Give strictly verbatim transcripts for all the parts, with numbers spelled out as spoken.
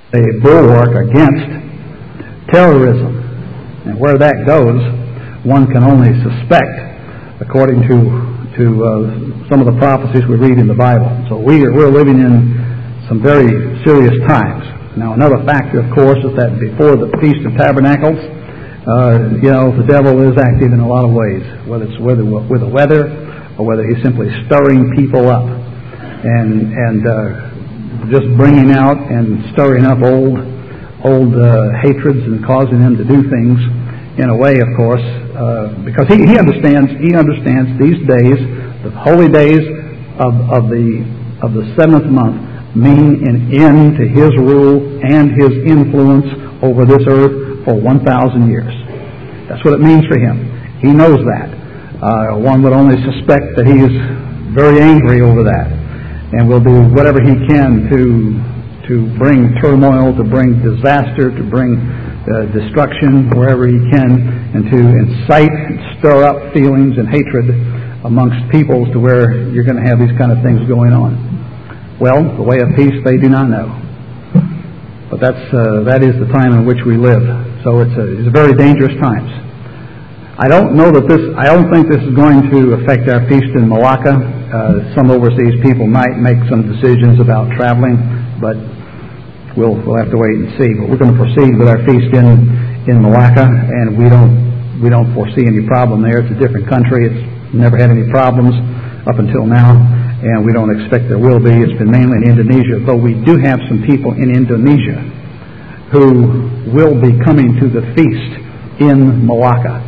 a bulwark against terrorism. And where that goes, one can only suspect, according to to uh, some of the prophecies we read in the Bible. So we are, we're living in some very serious times. Now, another factor, of course, is that before the Feast of Tabernacles, uh, you know, the devil is active in a lot of ways, whether it's with, with the weather or whether he's simply stirring people up and and uh, just bringing out and stirring up old old uh, hatreds and causing them to do things in a way, of course, uh, because he, he understands he understands these days, the holy days of, of the of the seventh month, mean an end to his rule and his influence over this earth for one thousand years. That's what it means for him. He knows that. Uh, one would only suspect that he is very angry over that, and will do whatever he can to to bring turmoil, to bring disaster, to bring uh, destruction wherever he can, and to incite and stir up feelings and hatred amongst peoples to where you're going to have these kind of things going on. Well, the way of peace they do not know. But that's uh, that is the time in which we live. So it's a, it's a very dangerous times. I don't know that this. I don't think this is going to affect our feast in Malacca. Uh, some overseas people might make some decisions about traveling, but we'll we'll have to wait and see. But we're going to proceed with our feast in in Malacca, and we don't we don't foresee any problem there. It's a different country. It's never had any problems up until now, and we don't expect there will be. It's been mainly in Indonesia, though we do have some people in Indonesia who will be coming to the feast in Malacca.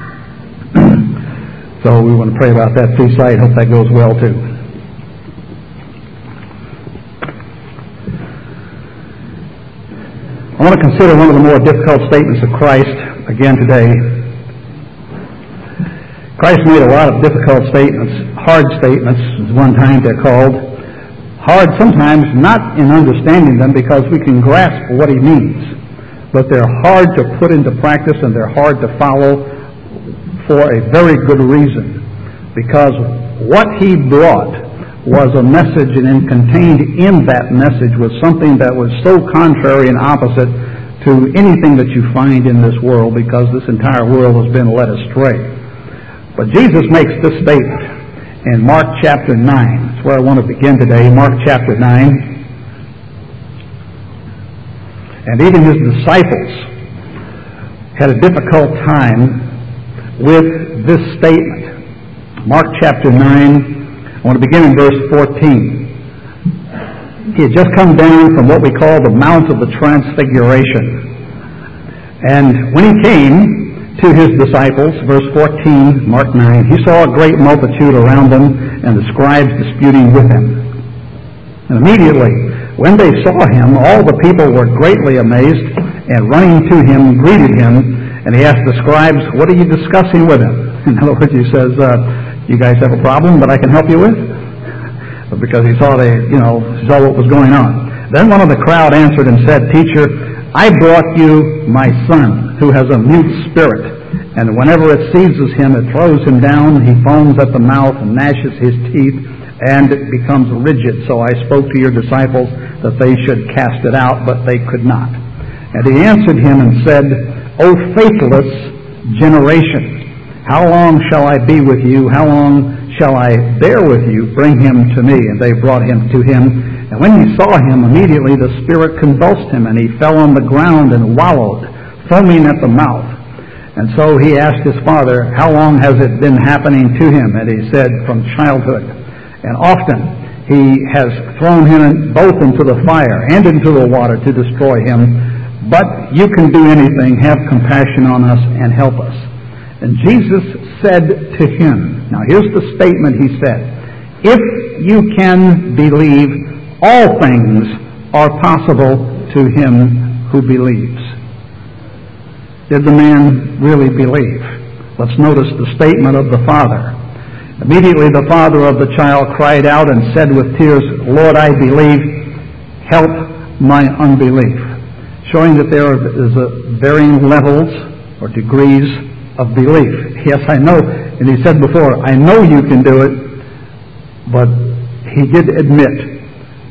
So we want to pray about that feast site. Hope that goes well too. I want to consider one of the more difficult statements of Christ again today. Christ made a lot of difficult statements, hard statements, as one time they're called. Hard sometimes not in understanding them because we can grasp what he means, but they're hard to put into practice and they're hard to follow for a very good reason, because what he brought was a message, and contained in that message was something that was so contrary and opposite to anything that you find in this world, because this entire world has been led astray. But Jesus makes this statement in Mark chapter nine. That's where I want to begin today, Mark chapter nine. And even his disciples had a difficult time with this statement. Mark chapter nine, I want to begin in verse fourteen. He had just come down from what we call the Mount of the Transfiguration. And when he came to his disciples, verse fourteen, Mark nine, he saw a great multitude around them and the scribes disputing with him. And immediately, when they saw him, all the people were greatly amazed, and running to him, greeted him. And he asked the scribes, "What are you discussing with him?" In other words, he says, uh, "You guys have a problem that I can help you with?" Because he saw they, you know, saw what was going on. Then one of the crowd answered and said, "Teacher, I brought you my son, who has a mute spirit, and whenever it seizes him, it throws him down. He foams at the mouth and gnashes his teeth, and it becomes rigid. So I spoke to your disciples that they should cast it out, but they could not." And he answered him and said, "O faithless generation, how long shall I be with you? How long shall I bear with you? Bring him to me." And they brought him to him. And when he saw him, immediately the spirit convulsed him, and he fell on the ground and wallowed, foaming at the mouth. And so he asked his father, "How long has it been happening to him?" And he said, "From childhood. And often he has thrown him both into the fire and into the water to destroy him. But you can do anything. Have compassion on us and help us." And Jesus said to him, now here's the statement he said, "If you can believe, all things are possible to him who believes." Did the man really believe? Let's notice the statement of the father. Immediately the father of the child cried out and said with tears, "Lord, I believe. Help my unbelief." Showing that there is a varying levels or degrees of belief. Yes, I know, and he said before, "I know you can do it," but he did admit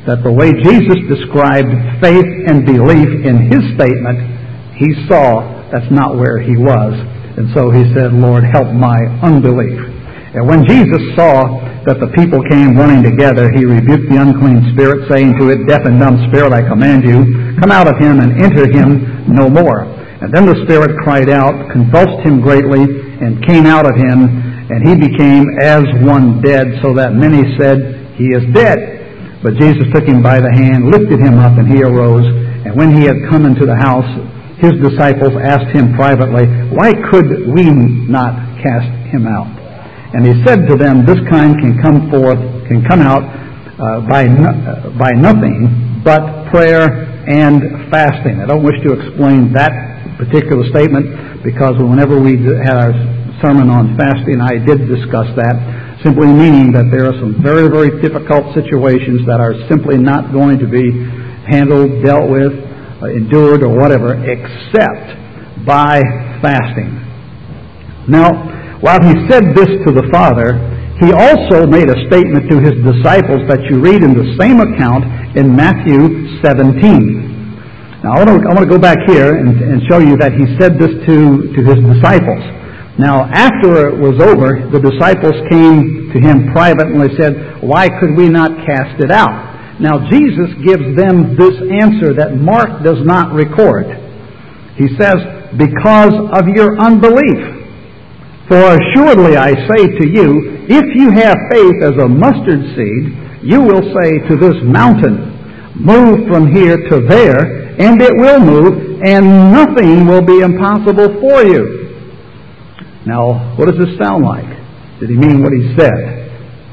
that the way Jesus described faith and belief in his statement, he saw that's not where he was. And so he said, Lord, help my unbelief. And when Jesus saw that the people came running together, he rebuked the unclean spirit, saying to it, deaf and dumb spirit, I command you, come out of him and enter him no more. And then the spirit cried out, convulsed him greatly, and came out of him, and he became as one dead, so that many said, he is dead. But Jesus took him by the hand, lifted him up, and he arose. And when he had come into the house, his disciples asked him privately, why could we not cast him out? And he said to them, this kind can come forth, can come out uh, by no, uh, by nothing but prayer and fasting. I don't wish to explain that particular statement, because whenever we had our sermon on fasting, I did discuss that, simply meaning that there are some very, very difficult situations that are simply not going to be handled, dealt with, uh, endured, or whatever, except by fasting. Now, while he said this to the Father, he also made a statement to his disciples that you read in the same account in Matthew seventeen. Now, I want to, I want to go back here and, and show you that he said this to, to his disciples. Now, after it was over, the disciples came to him privately and they said, why could we not cast it out? Now, Jesus gives them this answer that Mark does not record. He says, because of your unbelief. For assuredly I say to you, if you have faith as a mustard seed, you will say to this mountain, move from here to there, and it will move, and nothing will be impossible for you. Now, what does this sound like? Did he mean what he said?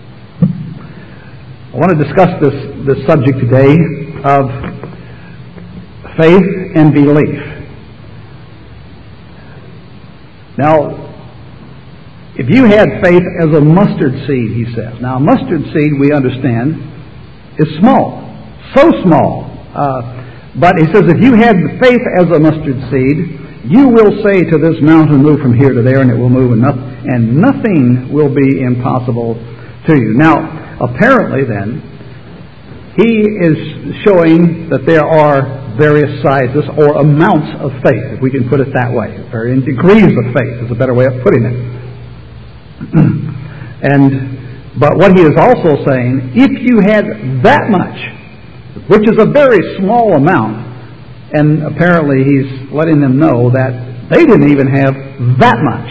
I want to discuss this, this subject today of faith and belief. Now, if you had faith as a mustard seed, he says. Now, a mustard seed, we understand, is small. So small. Uh, but he says, if you had faith as a mustard seed, you will say to this mountain, move from here to there, and it will move, and, no- and nothing will be impossible to you. Now, apparently then, he is showing that there are various sizes or amounts of faith, if we can put it that way. Varying degrees of faith is a better way of putting it. and But what he is also saying, if you had that much, which is a very small amount, and apparently he's letting them know that they didn't even have that much.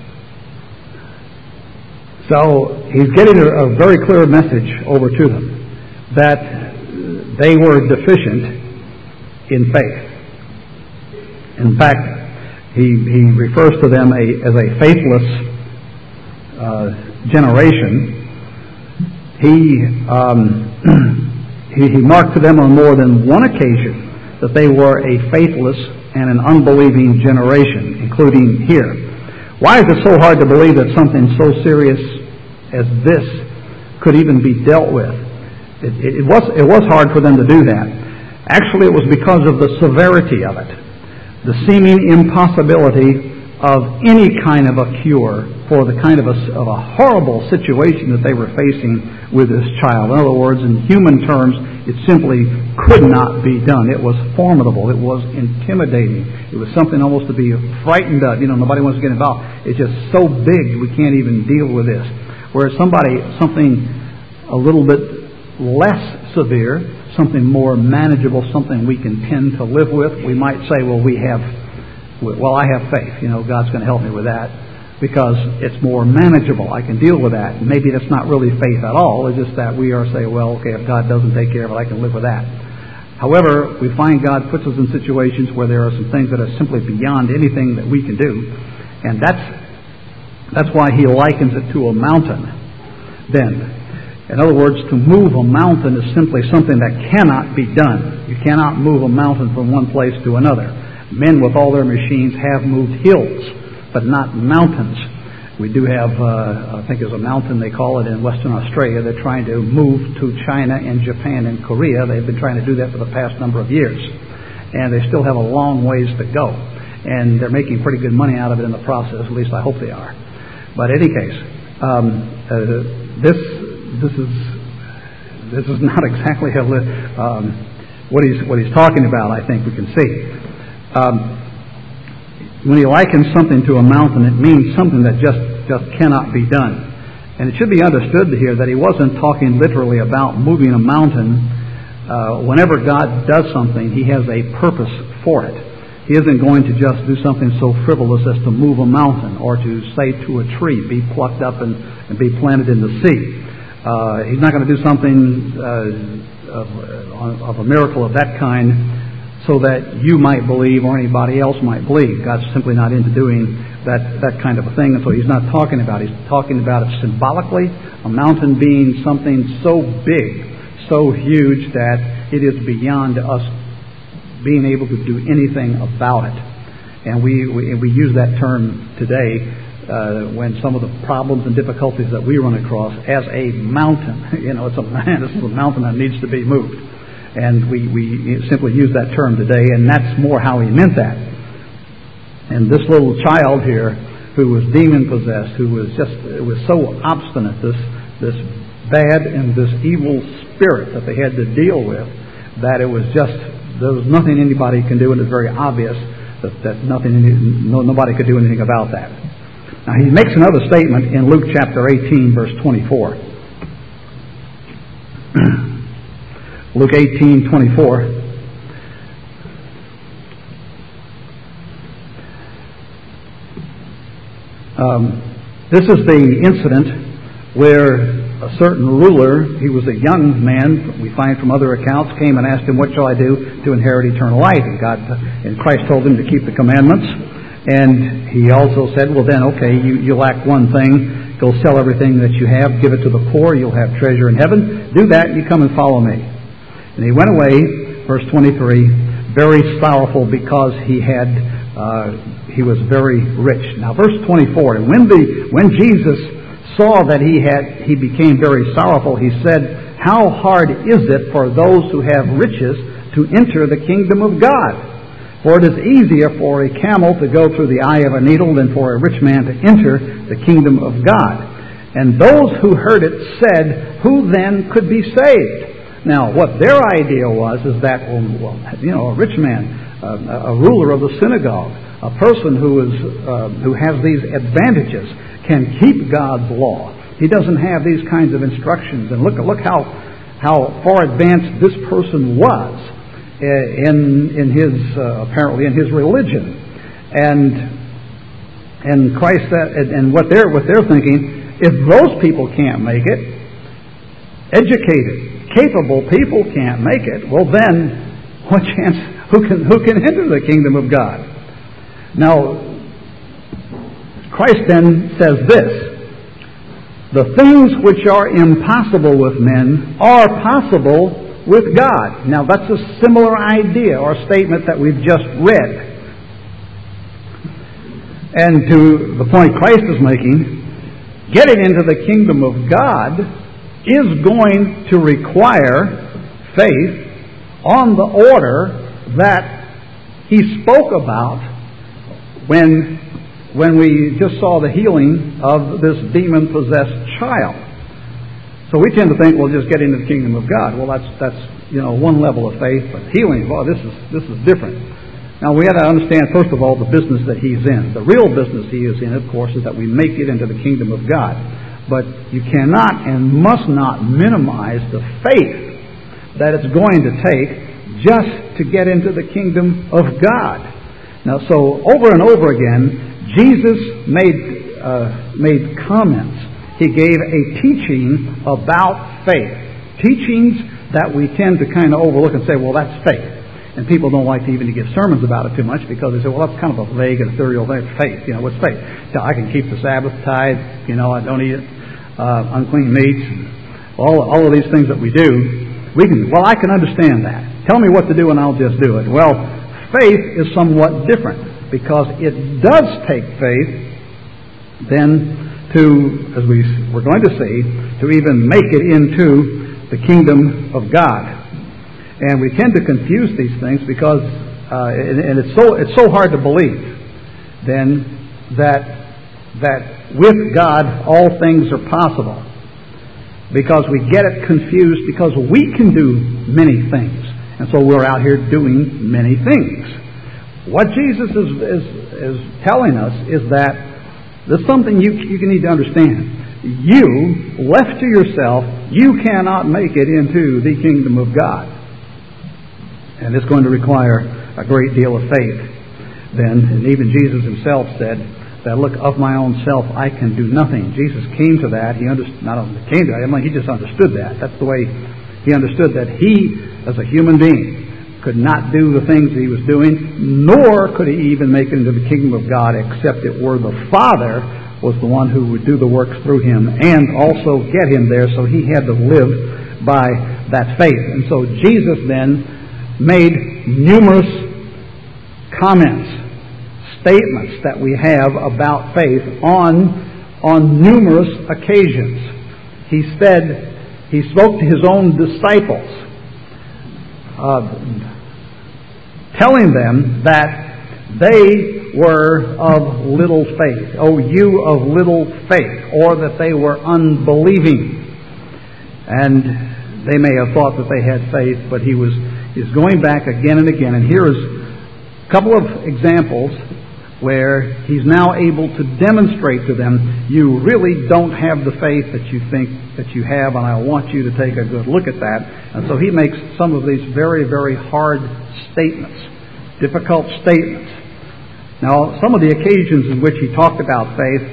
So he's getting a, a very clear message over to them that they were deficient in faith. In fact, he, he refers to them a, as a faithless uh, generation. He, um, he he marked to them on more than one occasion that they were a faithless and an unbelieving generation, including here. Why is it so hard to believe that something so serious as this could even be dealt with? It, it, it was it was hard for them to do that. Actually, it was because of the severity of it, the seeming impossibility of any kind of a cure for the kind of a, of a horrible situation that they were facing with this child. In other words, in human terms, it simply could not be done. It was formidable. It was intimidating. It was something almost to be frightened of. You know, nobody wants to get involved. It's just so big we can't even deal with this. Whereas somebody, something a little bit less severe, something more manageable, something we can tend to live with, we might say, well, we have, well, I have faith. You know, God's going to help me with that because it's more manageable. I can deal with that. Maybe that's not really faith at all. It's just that we are saying, well, okay, if God doesn't take care of it, I can live with that. However, we find God puts us in situations where there are some things that are simply beyond anything that we can do. And that's that's why he likens it to a mountain. Then, in other words, to move a mountain is simply something that cannot be done. You cannot move a mountain from one place to another. Men with all their machines have moved hills, but not mountains. We do have, uh, I think there's a mountain, they call it in Western Australia. They're trying to move to China and Japan and Korea. They've been trying to do that for the past number of years. And they still have a long ways to go. And they're making pretty good money out of it in the process. At least I hope they are. But in any case, um, uh, this this is this is not exactly a, um, what he's what he's talking about. I think we can see. Um, when he likens something to a mountain, it means something that just just cannot be done. And it should be understood here that he wasn't talking literally about moving a mountain. Uh, whenever God does something, He has a purpose for it. He isn't going to just do something so frivolous as to move a mountain or to say to a tree, be plucked up and, and be planted in the sea. Uh, he's not going to do something uh, of, of a miracle of that kind so that you might believe or anybody else might believe. God's simply not into doing that, that kind of a thing, and so He's not talking about it. He's talking about it symbolically, a mountain being something so big, so huge that it is beyond us being able to do anything about it. And we we, we use that term today uh, when some of the problems and difficulties that we run across as a mountain. You know, it's a man. This is a mountain that needs to be moved, and we we simply use that term today, and that's more how he meant that. And this little child here, who was demon possessed, who was just it was so obstinate, this this bad and this evil spirit that they had to deal with, that it was just, there was nothing anybody can do, and it's very obvious that, that nothing, no, nobody could do anything about that. Now he makes another statement in Luke chapter eighteen, verse twenty-four. Luke eighteen, twenty-four. Um, this is the incident where a certain ruler, he was a young man, we find from other accounts, came and asked him, "What shall I do to inherit eternal life?" And God and Christ told him to keep the commandments. And he also said, well then, okay, you, you lack one thing. Go sell everything that you have, give it to the poor, you'll have treasure in heaven. Do that, and you come and follow me. And he went away, verse twenty-three, very sorrowful because he had uh, he was very rich. Now verse twenty-four, and when the when Jesus saw that he had he became very sorrowful, he said, "How hard is it for those who have riches to enter the kingdom of God? For it is easier for a camel to go through the eye of a needle than for a rich man to enter the kingdom of God." And those who heard it said, "Who then could be saved?" Now, what their idea was is that, well, you know, a rich man, uh, a ruler of the synagogue, a person who is uh, who has these advantages, can keep God's law. He doesn't have these kinds of instructions. And look, look how how far advanced this person was in in his uh, apparently in his religion, and and Christ that and what they're what they're thinking, if those people can't make it, educated, capable people can't make it, well then, what chance? Who can who can enter the kingdom of God? Now, Christ then says this: the things which are impossible with men are possible with God. Now that's a similar idea or statement that we've just read. And to the point Christ is making, getting into the kingdom of God is going to require faith on the order that He spoke about when when we just saw the healing of this demon-possessed child. So we tend to think, well, just get into the kingdom of God. Well, that's that's you know one level of faith, but healing, well, this is this is different. Now we have to understand, first of all, the business that He's in. The real business He is in, of course, is that we make it into the kingdom of God. But you cannot and must not minimize the faith that it's going to take just to get into the kingdom of God. Now, so over and over again, Jesus made uh, made comments. He gave a teaching about faith. Teachings that we tend to kind of overlook and say, well, that's faith. And people don't like to even to give sermons about it too much because they say, well, that's kind of a vague and ethereal thing. Faith, you know, what's faith? So I can keep the Sabbath, tithe, you know, I don't eat uh, unclean meats, and all, all of these things that we do. We can, well, I can understand that. Tell me what to do and I'll just do it. Well, faith is somewhat different because it does take faith then to, as we, we're going to see, to even make it into the kingdom of God. And we tend to confuse these things because, uh, and, and it's so it's so hard to believe, then, that that with God all things are possible. because we get it confused because we can do many things. And so we're out here doing many things. What Jesus is, is, is telling us is that there's something you, you need to understand. You, left to yourself, you cannot make it into the kingdom of God. And it's going to require a great deal of faith then. And even Jesus himself said that, look, of my own self I can do nothing. Jesus came to that. He understood, not only came to that, I mean, he just understood that. That's the way he understood that he, as a human being, could not do the things he was doing, nor could he even make it into the kingdom of God, except it were the Father was the one who would do the works through him and also get him there, so he had to live by that faith. And so Jesus then made numerous comments, statements that we have about faith on, on numerous occasions. He said, he spoke to his own disciples, uh, telling them that they were of little faith. Oh, you of little faith. Or that they were unbelieving. And they may have thought that they had faith, but he was is going back again and again. And here is a couple of examples where he's now able to demonstrate to them, you really don't have the faith that you think that you have, and I want you to take a good look at that. And so he makes some of these very, very hard statements, difficult statements. Now, some of the occasions in which he talked about faith,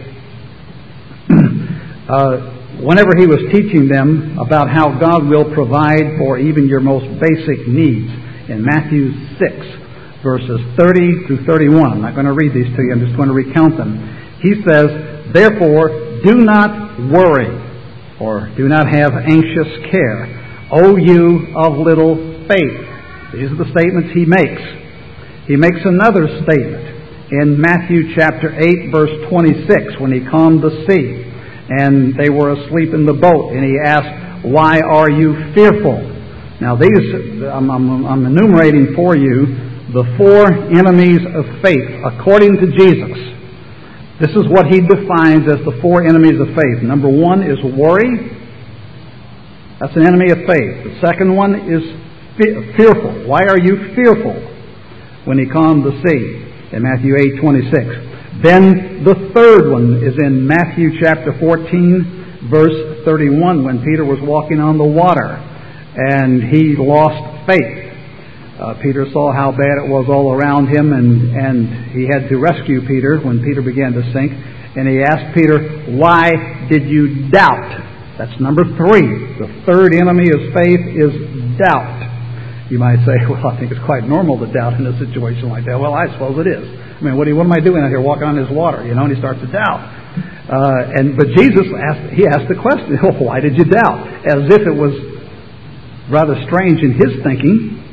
uh, whenever he was teaching them about how God will provide for even your most basic needs, in Matthew six, verses thirty through thirty-one. I'm not going to read these to you, I'm just going to recount them. He says, therefore, do not worry, or do not have anxious care, O you of little faith. These are the statements he makes. He makes another statement in Matthew chapter eight, verse twenty-six, when he calmed the sea, and they were asleep in the boat, and he asked, why are you fearful? Now these, I'm, I'm, I'm enumerating for you the four enemies of faith, according to Jesus. This is what he defines as the four enemies of faith. Number one is worry. That's an enemy of faith. The second one is fe- fearful. Why are you fearful? When he calmed the sea, in Matthew eight twenty-six. Then the third one is in Matthew chapter fourteen, verse thirty-one, when Peter was walking on the water and he lost faith. Uh, Peter saw how bad it was all around him, and, and he had to rescue Peter when Peter began to sink. And he asked Peter, why did you doubt? That's number three. The third enemy of faith is doubt. You might say, well, I think it's quite normal to doubt in a situation like that. Well, I suppose it is. I mean, what, do you, what am I doing out here walking on this water? You know, and he starts to doubt. Uh, and But Jesus, asked, he asked the question, well, why did you doubt? As if it was rather strange in his thinking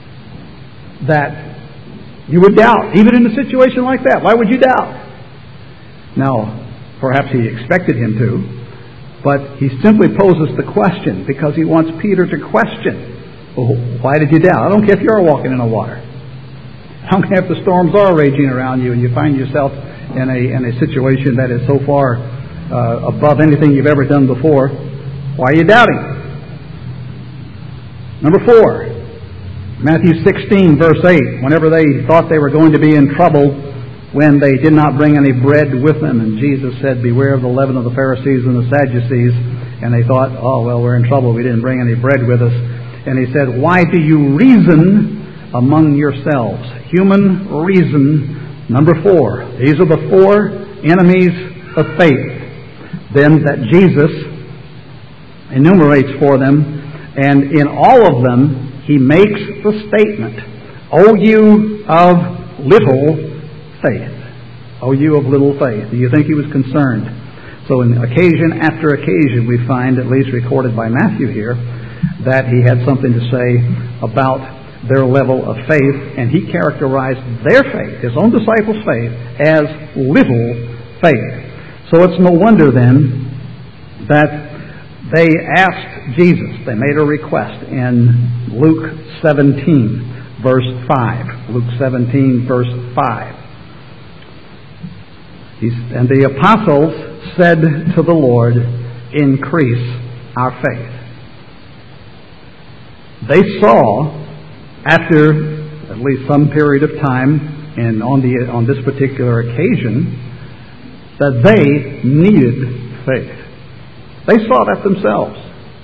that you would doubt, even in a situation like that. Why would you doubt? Now, perhaps he expected him to, but he simply poses the question because he wants Peter to question. Well, why did you doubt? I don't care if you're walking in the water. I don't care if the storms are raging around you and you find yourself in a in a situation that is so far uh, above anything you've ever done before. Why are you doubting? Number four, Matthew sixteen, verse eight. Whenever they thought they were going to be in trouble when they did not bring any bread with them, and Jesus said, beware of the leaven of the Pharisees and the Sadducees. And they thought, oh, well, we're in trouble. We didn't bring any bread with us. And he said, why do you reason among yourselves? Human reason, number four. These are the four enemies of faith. Then that Jesus enumerates for them. And in all of them, he makes the statement, O you of little faith. O you of little faith. Do you think he was concerned? So in occasion after occasion, we find, at least recorded by Matthew here, that he had something to say about their level of faith, and he characterized their faith, his own disciples' faith, as little faith. So it's no wonder then that they asked Jesus, they made a request in Luke seventeen, verse five. Luke seventeen, verse five. He's, and the apostles said to the Lord, increase our faith. They saw, after at least some period of time, and on the on this particular occasion, that they needed faith. They saw that themselves.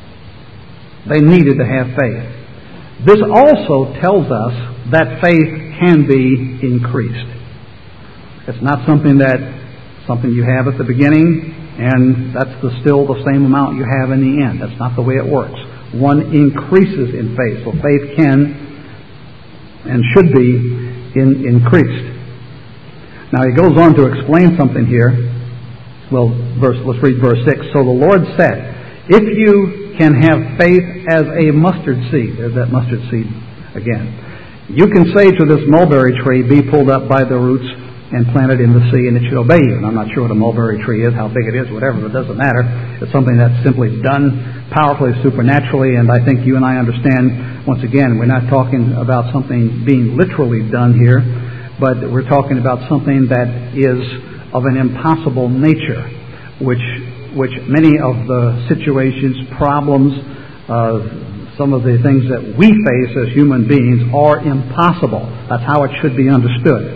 They needed to have faith. This also tells us that faith can be increased. It's not something that something you have at the beginning and that's the, still the same amount you have in the end. That's not the way it works. One increases in faith. So faith can and should be in, increased. Now he goes on to explain something here. Well, verse, let's read verse six. So the Lord said, if you can have faith as a mustard seed, there's that mustard seed again, you can say to this mulberry tree, be pulled up by the roots and planted in the sea, and it should obey you. And I'm not sure what a mulberry tree is, how big it is, whatever, it doesn't matter. It's something that's simply done powerfully, supernaturally, and I think you and I understand, once again, we're not talking about something being literally done here, but we're talking about something that is of an impossible nature, which which many of the situations, problems, uh, some of the things that we face as human beings are impossible. That's how it should be understood.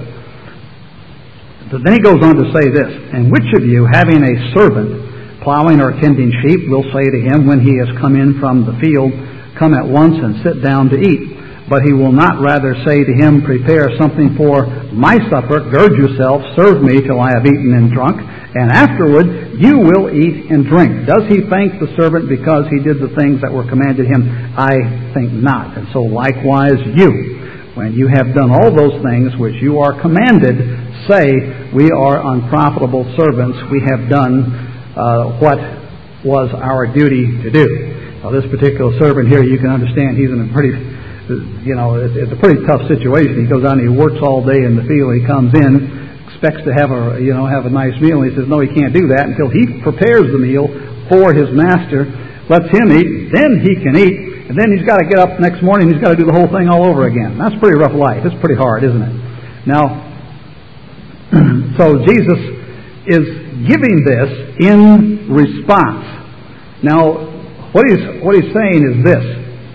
But then he goes on to say this, and which of you, having a servant plowing or tending sheep, will say to him when he has come in from the field, come at once and sit down to eat? But he will not rather say to him, prepare something for my supper, gird yourself, serve me till I have eaten and drunk, and afterward you will eat and drink. Does he thank the servant because he did the things that were commanded him? I think not. And so likewise you, when you have done all those things which you are commanded, say, we are unprofitable servants, we have done uh, what was our duty to do. Now this particular servant here, you can understand he's in a pretty, you know, it's a pretty tough situation. He goes out and he works all day in the field, he comes in, expects to have a, you know, have a nice meal, and he says, no, he can't do that until he prepares the meal for his master, lets him eat, then he can eat. And then he's got to get up next morning and he's got to do the whole thing all over again. That's a pretty rough life. It's pretty hard, isn't it? Now, so Jesus is giving this in response. Now, what he's, what he's saying is this,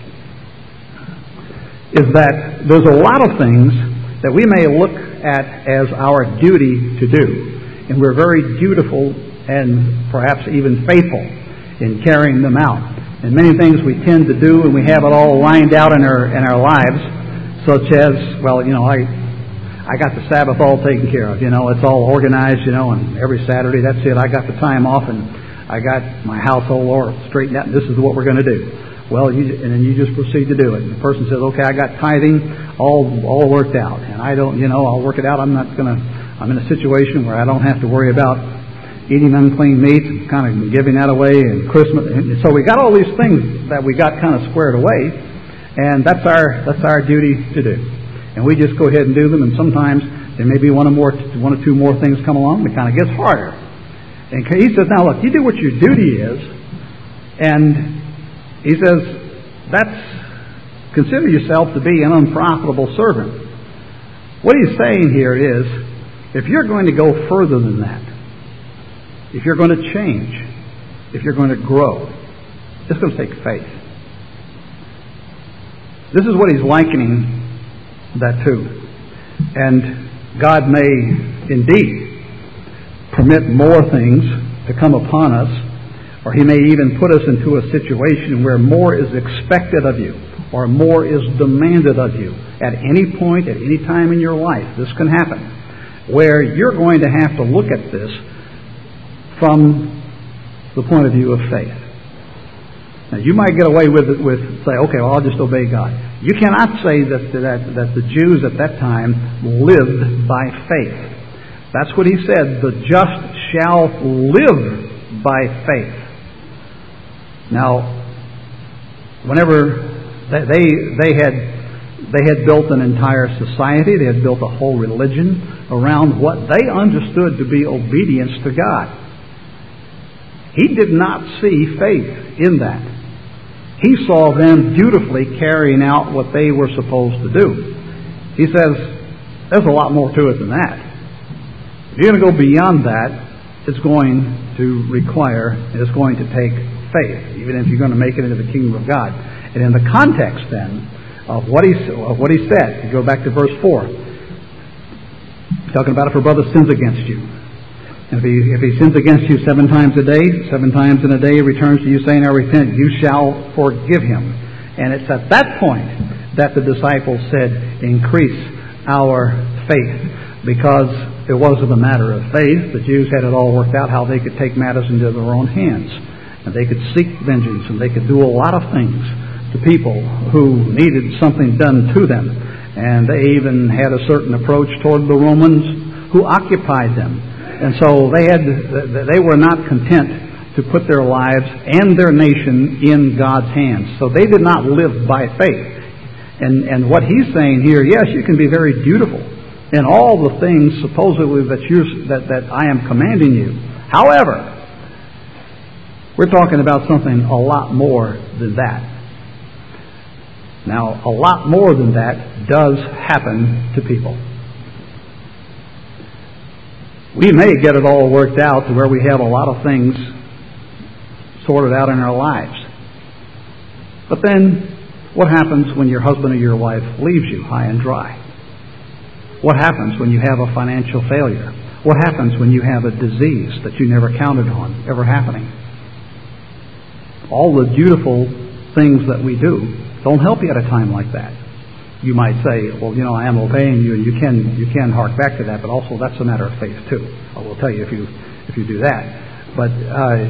is that there's a lot of things that we may look at as our duty to do. And we're very dutiful and perhaps even faithful in carrying them out. And many things we tend to do, and we have it all lined out in our in our lives, such as, well, you know, I I got the Sabbath all taken care of. You know, it's all organized. You know, and every Saturday, that's it. I got the time off, and I got my household all straightened out. And this is what we're going to do. Well, you, and then you just proceed to do it. And the person says, okay, I got tithing all all worked out, and I don't, you know, I'll work it out. I'm not going to. I'm in a situation where I don't have to worry about eating unclean meats and kind of giving that away, and Christmas. And so we got all these things that we got kind of squared away, and that's our that's our duty to do. And we just go ahead and do them. And sometimes there may be one or more, one or two more things come along. It kind of gets harder. And he says, "Now look, you do what your duty is," and he says, "That's consider yourself to be an unprofitable servant." What he's saying here is, if you're going to go further than that, if you're going to change, if you're going to grow, it's going to take faith. This is what he's likening that to. And God may indeed permit more things to come upon us, or he may even put us into a situation where more is expected of you, or more is demanded of you at any point, at any time in your life. This can happen, where you're going to have to look at this from the point of view of faith. Now, you might get away with it with say, okay, well, I'll just obey God. You cannot say that that that the Jews at that time lived by faith. That's what he said. The just shall live by faith. Now, whenever they they had they had built an entire society, they had built a whole religion around what they understood to be obedience to God. He did not see faith in that. He saw them dutifully carrying out what they were supposed to do. He says, there's a lot more to it than that. If you're going to go beyond that, it's going to require, it's going to take faith, even if you're going to make it into the kingdom of God. And in the context then of what he of what he said, you go back to verse four, talking about if a brother sins against you. If he, if he sins against you seven times a day, seven times in a day he returns to you saying, I repent, you shall forgive him. And it's at that point that the disciples said, increase our faith. Because it wasn't a matter of faith. The Jews had it all worked out how they could take matters into their own hands. And they could seek vengeance, and they could do a lot of things to people who needed something done to them. And they even had a certain approach toward the Romans who occupied them. And so they had they were not content to put their lives and their nation in God's hands. So they did not live by faith. And and what he's saying here, yes, you can be very beautiful in all the things supposedly that you that, that I am commanding you. However, we're talking about something a lot more than that. Now, a lot more than that does happen to people. We may get it all worked out to where we have a lot of things sorted out in our lives. But then, what happens when your husband or your wife leaves you high and dry? What happens when you have a financial failure? What happens when you have a disease that you never counted on ever happening? All the beautiful things that we do don't help you at a time like that. You might say, well, you know, I am obeying you, and you can you can hark back to that, but also that's a matter of faith too. I will tell you if you if you do that. But uh,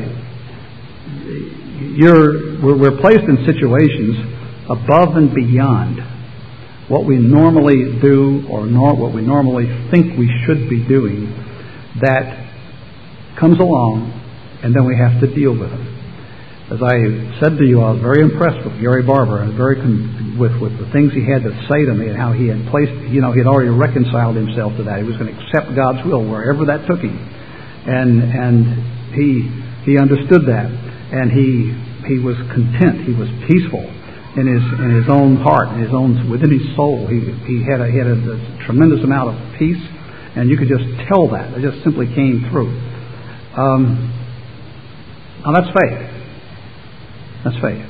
you're we're, we're placed in situations above and beyond what we normally do or nor, what we normally think we should be doing that comes along, and then we have to deal with it. As I said to you, I was very impressed with Gary Barber and very con- with, with the things he had to say to me and how he had placed, you know, he had already reconciled himself to that. He was going to accept God's will wherever that took him. And and he he understood that. And he he was content. He was peaceful in his in his own heart, in his own within his soul. He he had a, he had a, a tremendous amount of peace, and you could just tell that. It just simply came through. Um, now that's faith. That's faith.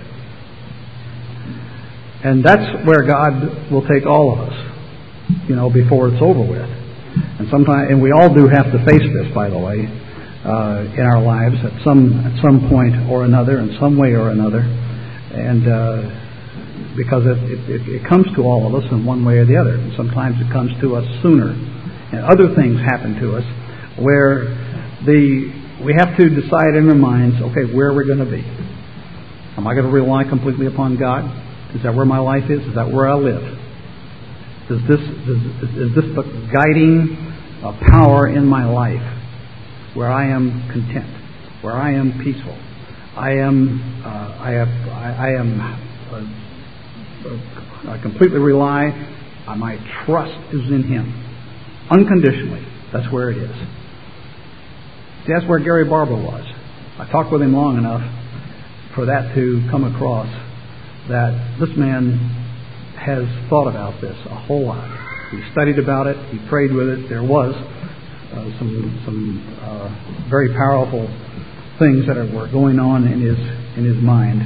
And that's where God will take all of us, you know, before it's over with. And sometimes, and we all do have to face this, by the way, uh, in our lives at some at some point or another, in some way or another, and uh, because it, it, it comes to all of us in one way or the other. And sometimes it comes to us sooner, and other things happen to us where the we have to decide in our minds, okay, where we're going to be. Am I going to rely completely upon God? Is that where my life is? Is that where I live? Is this is, is this the guiding uh, power in my life, where I am content, where I am peaceful, I am uh, I have I, I am uh, uh, I completely rely on my trust is in Him, unconditionally. That's where it is. See, that's where Gary Barber was. I talked with him long enough for that to come across, that this man has thought about this a whole lot. He studied about it. He prayed with it. There was uh, some some uh, very powerful things that are, were going on in his in his mind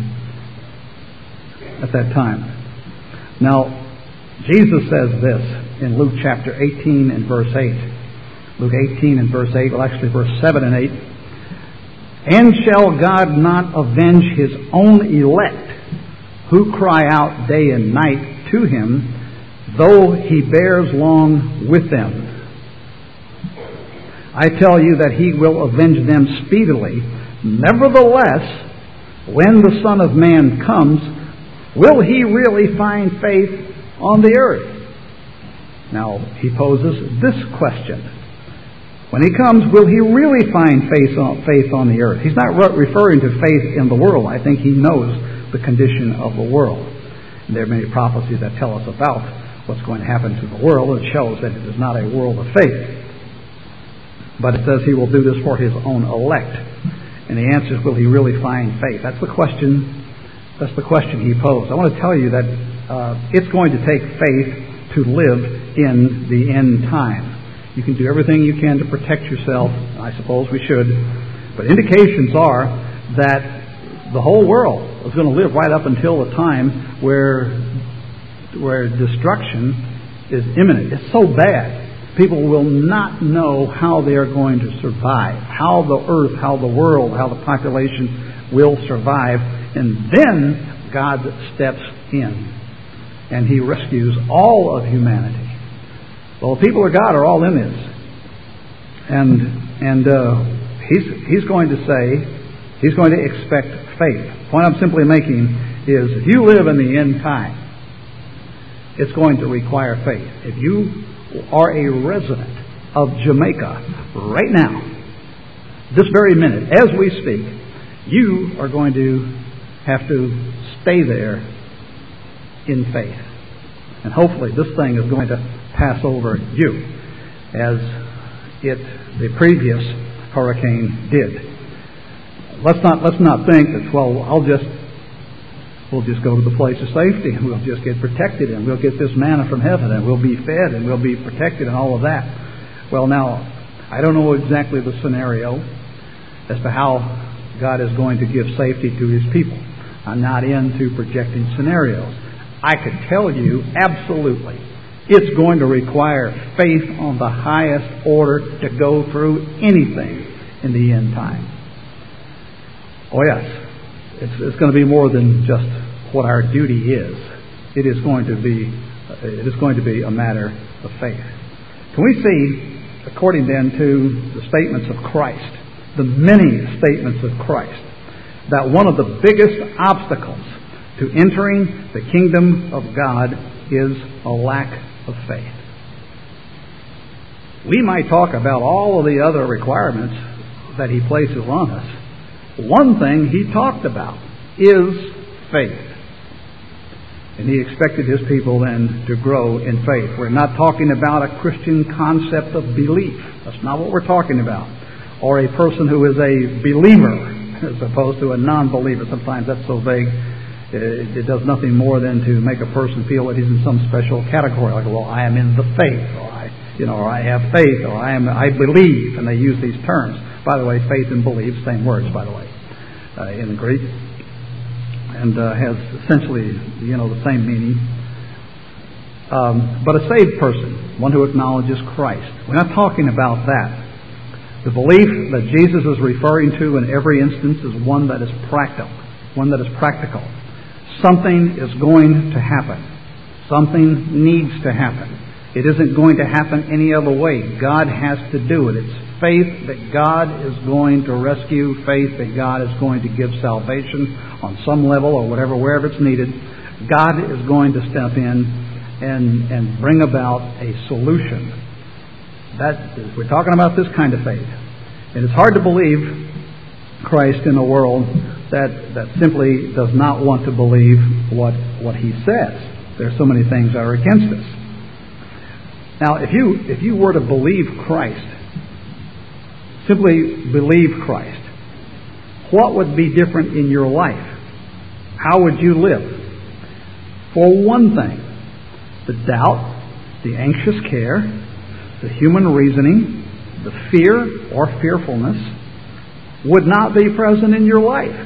at that time. Now, Jesus says this in Luke chapter eighteen and verse eight. Luke eighteen and verse eight, well, actually verse seven and eight. And shall God not avenge His own elect, who cry out day and night to Him, though He bears long with them? I tell you that He will avenge them speedily. Nevertheless, when the Son of Man comes, will He really find faith on the earth? Now, He poses this question. When He comes, will He really find faith on, faith on the earth? He's not re- referring to faith in the world. I think He knows the condition of the world. And there are many prophecies that tell us about what's going to happen to the world. It shows that it is not a world of faith. But it says He will do this for His own elect. And the answer is, will He really find faith? That's the question. That's the question He posed. I want to tell you that uh, it's going to take faith to live in the end time. You can do everything you can to protect yourself. I suppose we should. But indications are that the whole world was going to live right up until a time where where destruction is imminent. It's so bad, people will not know how they are going to survive, how the earth, how the world, how the population will survive. And then God steps in and He rescues all of humanity. Well, the people of God are all in this. And and uh, he's, he's going to say, He's going to expect faith. The point I'm simply making is, if you live in the end time, it's going to require faith. If you are a resident of Jamaica right now, this very minute, as we speak, you are going to have to stay there in faith. And hopefully this thing is going to pass over you, as it the previous hurricane did. Let's not let's not think that, well, I'll just we'll just go to the place of safety and we'll just get protected and we'll get this manna from heaven and we'll be fed and we'll be protected and all of that. Well, now, I don't know exactly the scenario as to how God is going to give safety to His people. I'm not into projecting scenarios. I could tell you absolutely it's going to require faith on the highest order to go through anything in the end time. Oh yes, it's, it's going to be more than just what our duty is. It is going to be it is going to be a matter of faith. Can we see, according then to the statements of Christ, the many statements of Christ, that one of the biggest obstacles to entering the kingdom of God is a lack of faith. We might talk about all of the other requirements that He places on us. One thing He talked about is faith. And He expected His people then to grow in faith. We're not talking about a Christian concept of belief. That's not what we're talking about. Or a person who is a believer as opposed to a non-believer. Sometimes that's so vague. It, it does nothing more than to make a person feel that he's in some special category. Like, well, I am in the faith, or I, you know, or I have faith, or I am, I believe. And they use these terms. By the way, faith and belief, same words, by the way, uh, in the Greek. And uh, has essentially, you know, the same meaning. Um, but a saved person, one who acknowledges Christ. We're not talking about that. The belief that Jesus is referring to in every instance is one that is practical. One that is practical. Something is going to happen. Something needs to happen. It isn't going to happen any other way. God has to do it. It's faith that God is going to rescue, faith that God is going to give salvation on some level or whatever, wherever it's needed. God is going to step in and, and bring about a solution. That, we're talking about this kind of faith. And it's hard to believe Christ in a world that, that simply does not want to believe what, what He says. There are so many things that are against us. Now, if you if you were to believe Christ, simply believe Christ, what would be different in your life? How would you live? For one thing, the doubt, the anxious care, the human reasoning, the fear or fearfulness would not be present in your life.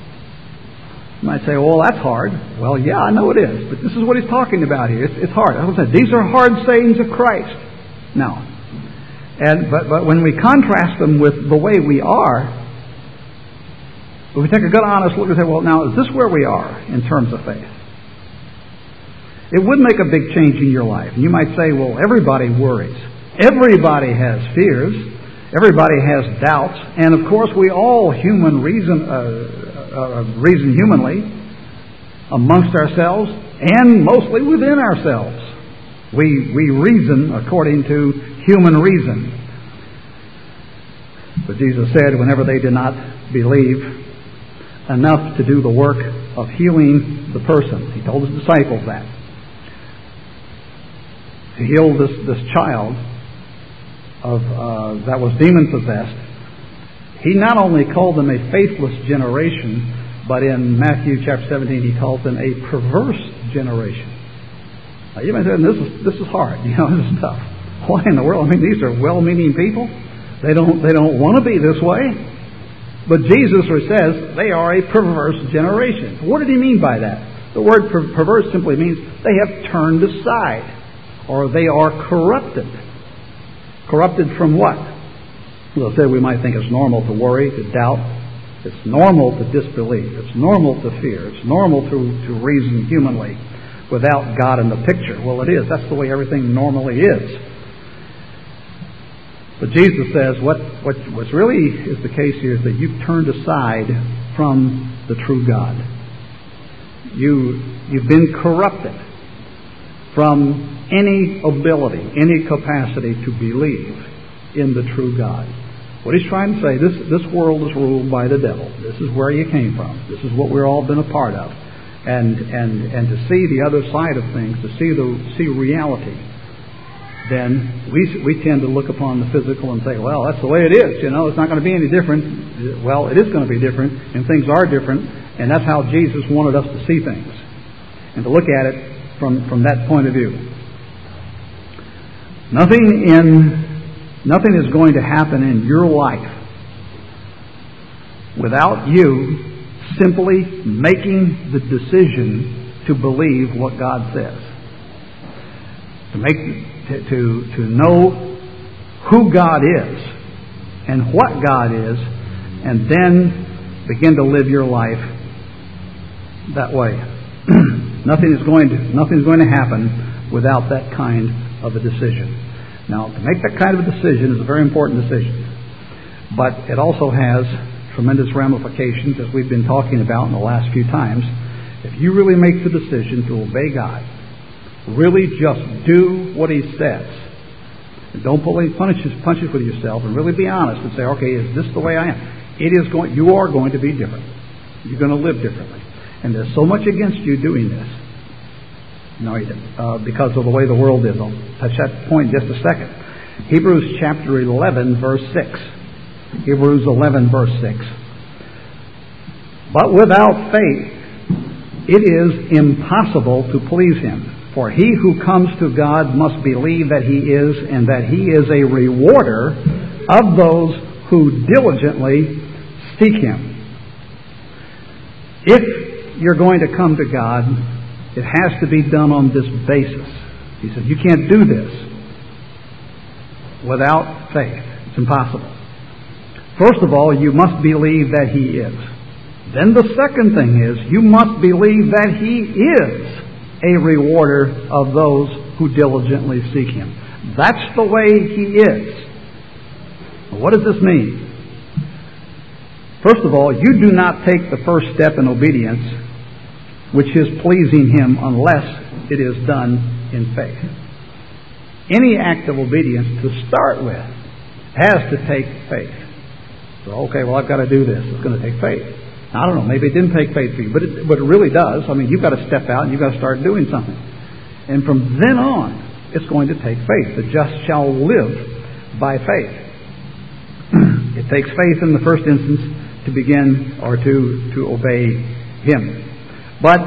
You might say, well, that's hard. Well, yeah, I know it is. But this is what He's talking about here. It's, it's hard. I said, these are hard sayings of Christ. No. And, but, but when we contrast them with the way we are, if we take a good honest look and say, well, now, is this where we are in terms of faith? It would make a big change in your life. And you might say, well, everybody worries. Everybody has fears. Everybody has doubts. And, of course, we all human reason, uh, uh, reason humanly amongst ourselves and mostly within ourselves. We, we reason according to human reason. But Jesus said, whenever they did not believe enough to do the work of healing the person, He told His disciples that. To heal this, this child of uh, that was demon-possessed, He not only called them a faithless generation, but in Matthew chapter seventeen, He calls them a perverse generation. Now, you may say, this is, this is hard, you know, this is tough. Why in the world? I mean, these are well-meaning people. They don't, they don't want to be this way. But Jesus says they are a perverse generation. What did he mean by that? The word per- perverse simply means they have turned aside, or they are corrupted. Corrupted from what? Well, say we might think it's normal to worry, to doubt. It's normal to disbelieve. It's normal to fear. It's normal to, to reason humanly without God in the picture. Well, it is. That's the way everything normally is. But Jesus says what, what what's really is the case here is that you've turned aside from the true God. You, you've been corrupted from any ability, any capacity to believe in the true God. What he's trying to say, this, this world is ruled by the devil. This is where you came from. This is what we've all been a part of. And, and, and to see the other side of things, to see, the, see reality, then we, we tend to look upon the physical and say, well, that's the way it is. You know, it's not going to be any different. Well, it is going to be different, and things are different, and that's how Jesus wanted us to see things and to look at it from, from that point of view. Nothing in Nothing is going to happen in your life without you simply making the decision to believe what God says. To make to, to, to know who God is and what God is, and then begin to live your life that way. Nothing is going to nothing is going to happen without that kind of a decision. Now, to make that kind of a decision is a very important decision. But it also has tremendous ramifications, as we've been talking about in the last few times. If you really make the decision to obey God, really just do what He says, and don't pull any punches, punches with yourself, and really be honest and say, okay, is this the way I am? It is going. You are going to be different. You're going to live differently. And there's so much against you doing this. No, he didn't. Uh, because of the way the world is. I'll touch that point in just a second. Hebrews chapter eleven, verse six. Hebrews eleven, verse six. But without faith, it is impossible to please Him. For he who comes to God must believe that He is, and that He is a rewarder of those who diligently seek Him. If you're going to come to God, it has to be done on this basis. He said, you can't do this without faith. It's impossible. First of all, you must believe that He is. Then the second thing is, you must believe that He is a rewarder of those who diligently seek Him. That's the way He is. What does this mean? First of all, you do not take the first step in obedience, which is pleasing Him, unless it is done in faith. Any act of obedience, to start with, has to take faith. So, okay, well, I've got to do this. It's going to take faith. Now, I don't know, maybe it didn't take faith for you, but it, but it really does. I mean, you've got to step out and you've got to start doing something. And from then on, it's going to take faith. The just shall live by faith. It takes faith in the first instance to begin or to, to obey Him. But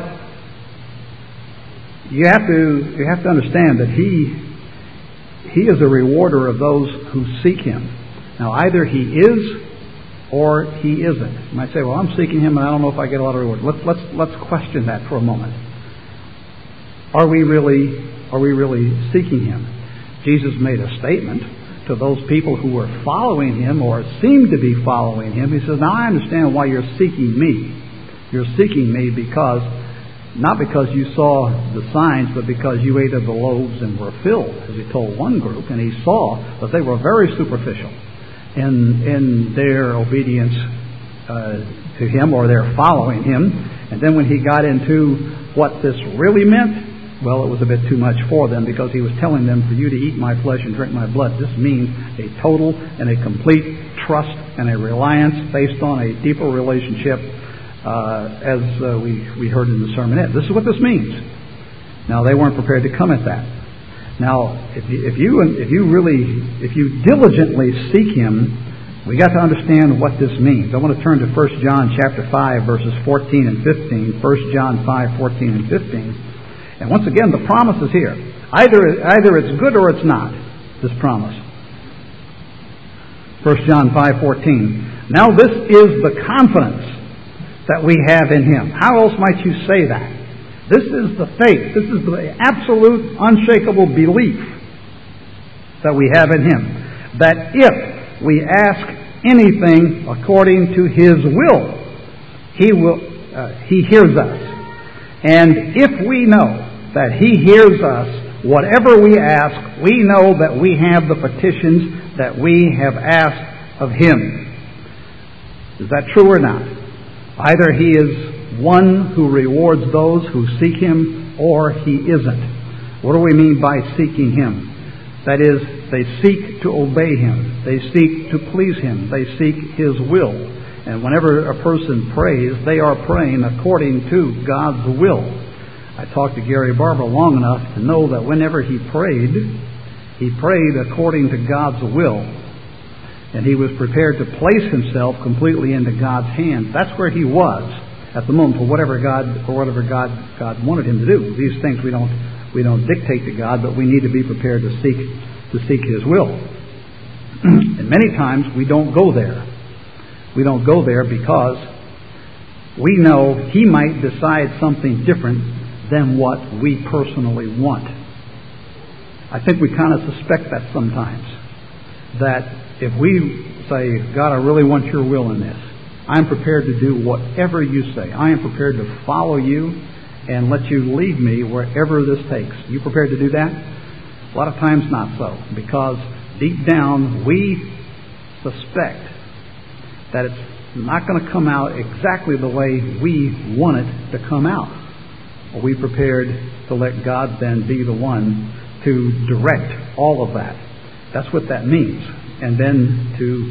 you have to you have to understand that He He is a rewarder of those who seek Him. Now, either He is or He isn't. You might say, "Well, I'm seeking Him, and I don't know if I get a lot of reward." Let's let's let's question that for a moment. Are we really are we really seeking Him? Jesus made a statement to those people who were following Him or seemed to be following Him. He says, "Now I understand why you're seeking Me. You're seeking Me because, not because you saw the signs, but because you ate of the loaves and were filled," as He told one group. And He saw that they were very superficial in in their obedience uh, to Him, or their following Him. And then when He got into what this really meant, well, it was a bit too much for them, because He was telling them, for you to eat My flesh and drink My blood, this means a total and a complete trust and a reliance based on a deeper relationship. Uh, as uh, we, we heard in the sermonette. This is what this means. Now, they weren't prepared to come at that. Now, if you, if you if you really, if you diligently seek Him, we got to understand what this means. I want to turn to First John chapter five, verses fourteen and fifteen. First John five, fourteen and fifteen. And once again, the promise is here. Either, either it's good or it's not, this promise. First John five fourteen. Now this is the confidence that we have in Him. How else might you say that? This is the faith. This is the absolute, unshakable belief that we have in Him. That if we ask anything according to His will, He will. Uh, he hears us. And if we know that He hears us, whatever we ask, we know that we have the petitions that we have asked of Him. Is that true or not? Either He is one who rewards those who seek Him, or He isn't. What do we mean by seeking Him? That is, they seek to obey Him. They seek to please Him. They seek His will. And whenever a person prays, they are praying according to God's will. I talked to Gary Barber long enough to know that whenever he prayed, he prayed according to God's will. And he was prepared to place himself completely into God's hands. That's where he was at the moment for whatever God for whatever God God wanted him to do. These things we don't we don't dictate to God, but we need to be prepared to seek to seek His will. And many times we don't go there. We don't go there because we know He might decide something different than what we personally want. I think we kind of suspect that sometimes. That if we say, God, I really want your will in this. I'm prepared to do whatever you say. I am prepared to follow you and let you lead me wherever this takes. You prepared to do that? A lot of times not so. Because deep down we suspect that it's not going to come out exactly the way we want it to come out. Are we prepared to let God then be the one to direct all of that? That's what that means. And then to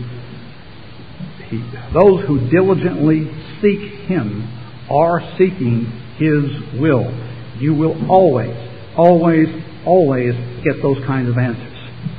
he, those who diligently seek Him are seeking His will. You will always, always, always get those kinds of answers.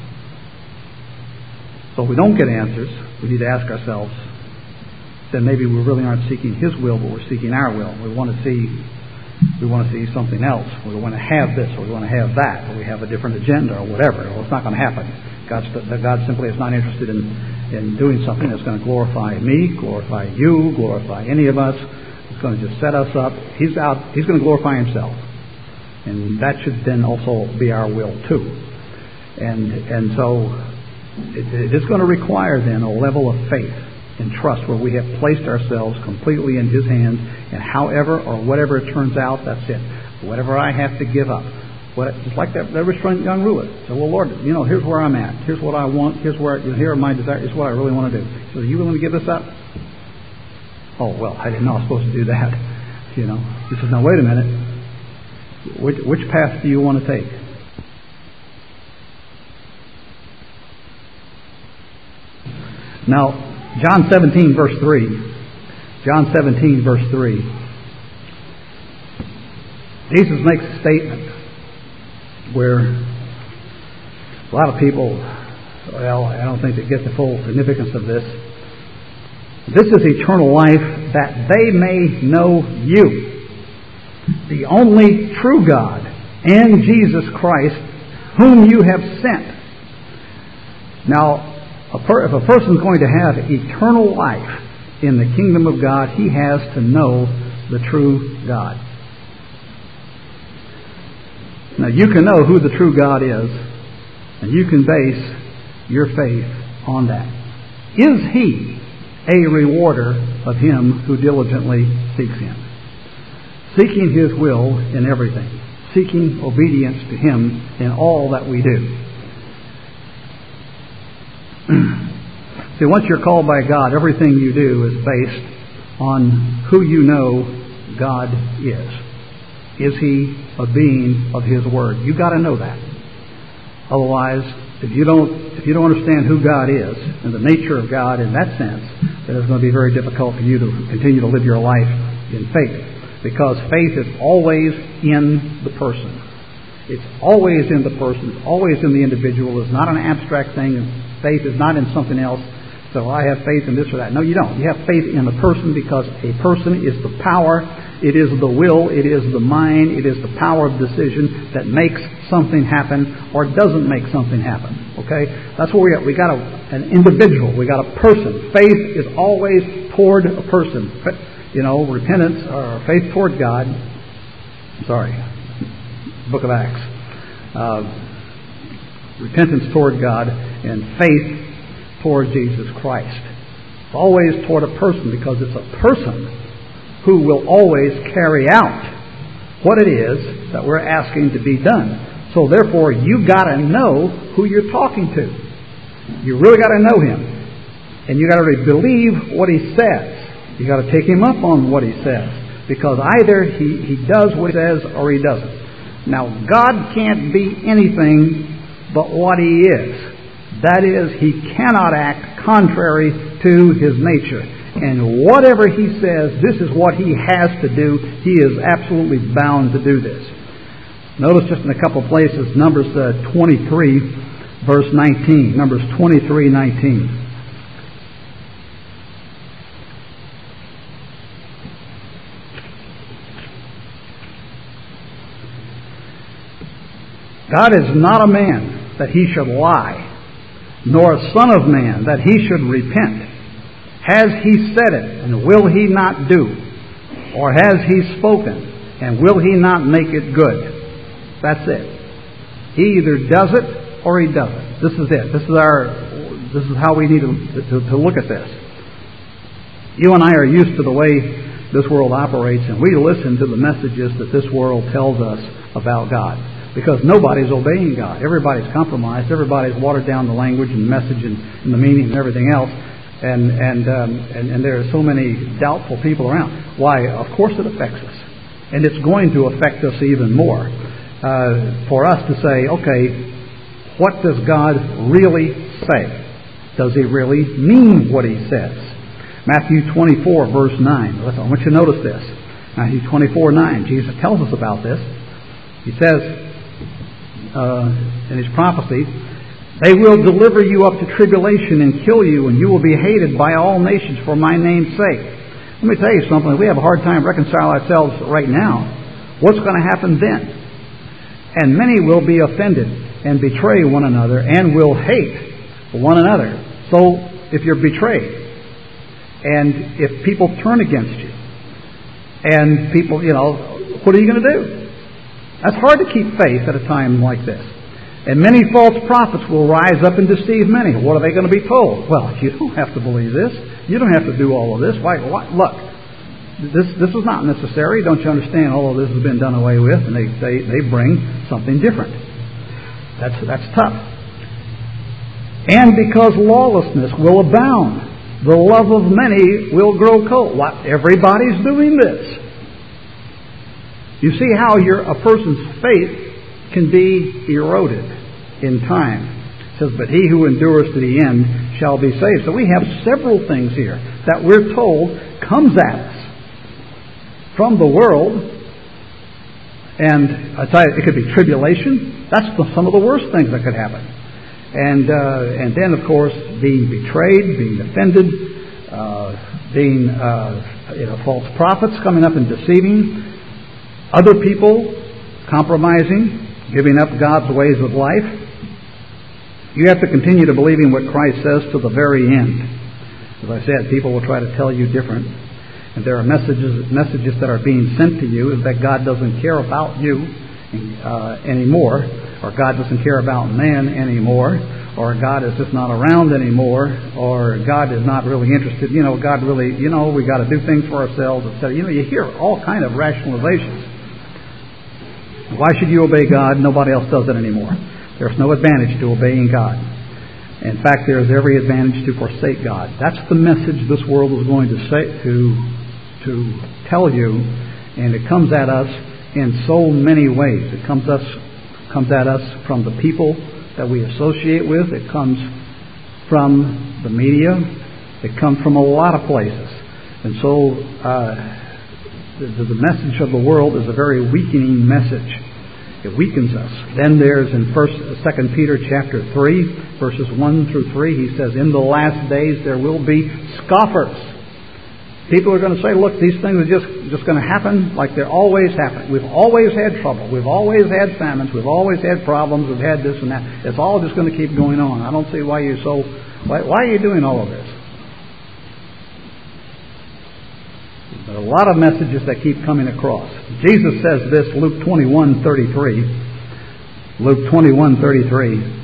So if we don't get answers, we need to ask ourselves, then maybe we really aren't seeking His will, but we're seeking our will. We want to see we want to see something else. We want to have this, or we want to have that, or we have a different agenda, or whatever. Well, it's not going to happen. God's, God simply is not interested in, in doing something that's going to glorify me, glorify you, glorify any of us. It's going to just set us up. He's out. He's going to glorify Himself, and that should then also be our will too. And and so it, it is going to require then a level of faith and trust where we have placed ourselves completely in His hands, and however or whatever it turns out, that's it. Whatever I have to give up. What, just like that, that rich young ruler. So, well, Lord, you know, here's where I'm at. Here's what I want. Here's where, you know, here are my desires. Here's what I really want to do. So, are you willing to give this up? Oh, well, I didn't know I was supposed to do that. You know, he says, now wait a minute. Which, which path do you want to take? Now, John seventeen, verse three. John seventeen, verse three. Jesus makes a statement where a lot of people, well, I don't think they get the full significance of this. This is eternal life, that they may know you, the only true God, and Jesus Christ, whom you have sent. Now, a per- if a person is going to have eternal life in the kingdom of God, he has to know the true God. Now, you can know who the true God is, and you can base your faith on that. Is He a rewarder of him who diligently seeks Him? Seeking His will in everything. Seeking obedience to Him in all that we do. See, once you're called by God, everything you do is based on who you know God is. Is He a being of His Word? You've got to know that. Otherwise, if you don't if you don't understand who God is and the nature of God in that sense, then it's going to be very difficult for you to continue to live your life in faith. Because faith is always in the person. It's always in the person. It's always in the individual. It's not an abstract thing. Faith is not in something else. So I have faith in this or that. No, you don't. You have faith in the person, because a person is the power. It is the will. It is the mind. It is the power of decision that makes something happen or doesn't make something happen. Okay? That's what we got. We got a, an individual. We got a person. Faith is always toward a person. You know, repentance or faith toward God. Sorry. Book of Acts. Uh, repentance toward God and faith toward Jesus Christ. It's always toward a person because it's a person who will always carry out what it is that we're asking to be done. So therefore, you got to know who you're talking to. You really got to know him. And you got to believe what he says. You got to take him up on what he says. Because either he, he does what he says or he doesn't. Now, God can't be anything but what he is. That is, he cannot act contrary to his nature. And whatever he says, this is what he has to do. He is absolutely bound to do this. Notice just in a couple of places, Numbers uh, twenty-three, verse nineteen. Numbers twenty-three, nineteen. God is not a man that he should lie, nor a son of man that he should repent. Has he said it, and will he not do? Or has he spoken, and will he not make it good? That's it. He either does it or he doesn't. This is it. This is our. This is how we need to, to, to look at this. You and I are used to the way this world operates, and we listen to the messages that this world tells us about God. Because nobody's obeying God. Everybody's compromised. Everybody's watered down the language and message and, and the meaning and everything else. And and, um, and and there are so many doubtful people around. Why? Of course it affects us. And it's going to affect us even more. Uh, for us to say, okay, what does God really say? Does he really mean what he says? Matthew twenty-four, verse nine. I want you to notice this. Matthew twenty-four, nine. Jesus tells us about this. He says, Uh, in his prophecy, they will deliver you up to tribulation and kill you, and you will be hated by all nations for my name's sake. Let me tell you something. We have a hard time reconciling ourselves right now. What's going to happen then? And many will be offended and betray one another and will hate one another. So if you're betrayed, and if people turn against you, and people, you know, what are you going to do? That's hard to keep faith at a time like this. And many false prophets will rise up and deceive many. What are they going to be told? Well, you don't have to believe this. You don't have to do all of this. Why? why look, this this is not necessary. Don't you understand? All of this has been done away with, and they, they, they bring something different. That's that's tough. And because lawlessness will abound, the love of many will grow cold. What? Everybody's doing this. You see how your a person's faith can be eroded in time. It says, but he who endures to the end shall be saved. So we have several things here that we're told comes at us from the world. And I tell you, it could be tribulation. That's the, some of the worst things that could happen. And uh, and then, of course, being betrayed, being offended, uh, being uh, you know false prophets coming up and deceiving. Other people compromising, giving up God's ways of life. You have to continue to believe in what Christ says to the very end. As I said, people will try to tell you different. And there are messages messages that are being sent to you is that God doesn't care about you uh, anymore, or God doesn't care about man anymore, or God is just not around anymore, or God is not really interested. You know, God really, you know, we got to do things for ourselves, et cetera. You know, you hear all kind of rationalizations. Why should you obey God? Nobody else does it anymore. There's no advantage to obeying God. In fact, there is every advantage to forsake God. That's the message this world is going to say to to tell you, and it comes at us in so many ways. It comes us comes at us from the people that we associate with. It comes from the media. It comes from a lot of places, and so. Uh, The, the message of the world is a very weakening message. It weakens us. Then there's in First, Second Peter chapter three, verses one through three. He says, "In the last days there will be scoffers." People are going to say, look, these things are just, just going to happen like they're always happening. We've always had trouble. We've always had famines. We've always had problems. We've had this and that. It's all just going to keep going on. I don't see why you're so... Why, why are you doing all of this? There are a lot of messages that keep coming across. Jesus says this, Luke twenty-one thirty-three. Luke twenty-one thirty-three.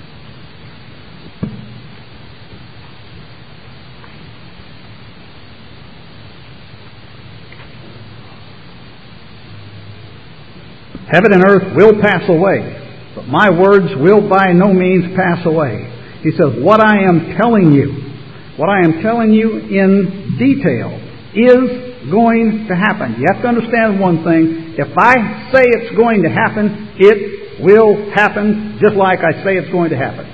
Heaven and earth will pass away, but my words will by no means pass away. He says, what I am telling you, what I am telling you in detail is going to happen. You have to understand one thing. If I say it's going to happen, it will happen just like I say it's going to happen.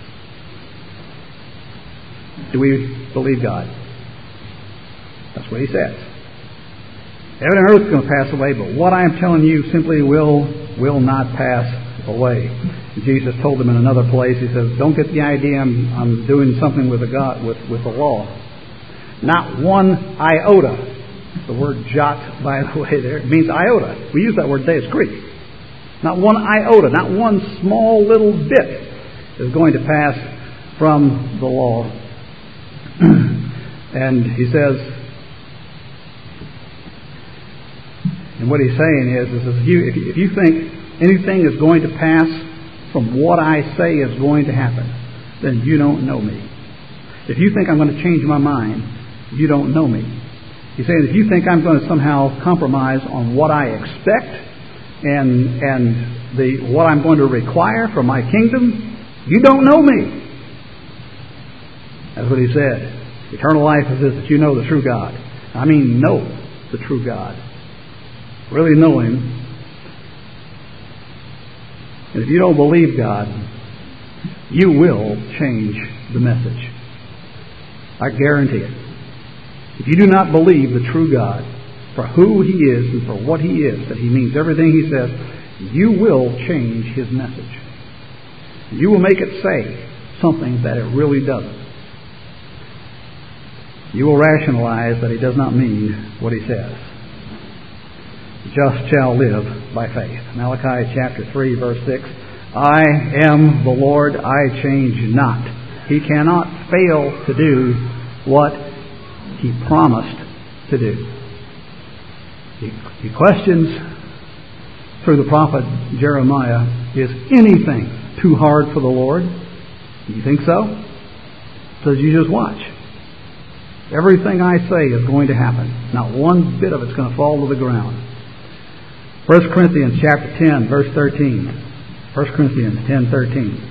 Do we believe God? That's what He says. Heaven and earth is going to pass away, but what I am telling you simply will will not pass away. Jesus told them in another place, He says, don't get the idea I'm, I'm doing something with the God with, with the law. Not one iota. The word jot, by the way, there, it means iota. We use that word today, it's Greek. Not one iota, not one small little bit is going to pass from the law. And He says, and what He's saying is, is if, you, if you think anything is going to pass from what I say is going to happen, then you don't know me. If you think I'm going to change my mind, you don't know me. He's saying if you think I'm going to somehow compromise on what I expect and and the what I'm going to require for my kingdom, you don't know me. That's what He said. Eternal life is this, that you know the true God. I mean, know the true God. Really know Him. And if you don't believe God, you will change the message. I guarantee it. If you do not believe the true God for who He is and for what He is, that He means everything He says, you will change His message. You will make it say something that it really doesn't. You will rationalize that He does not mean what He says. Just shall live by faith. Malachi chapter three, verse six. I am the Lord, I change not. He cannot fail to do what He promised to do. He, he questions through the prophet Jeremiah, is anything too hard for the Lord? You think so? Says, you just watch. Everything I say is going to happen. Not one bit of it's going to fall to the ground. First Corinthians chapter ten, verse thirteen. First Corinthians ten, thirteen.